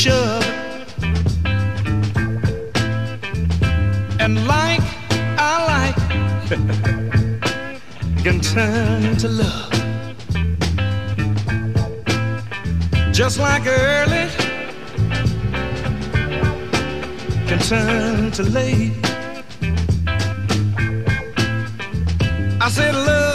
shove. And like I like can turn to love. Just like early can turn to late. I said love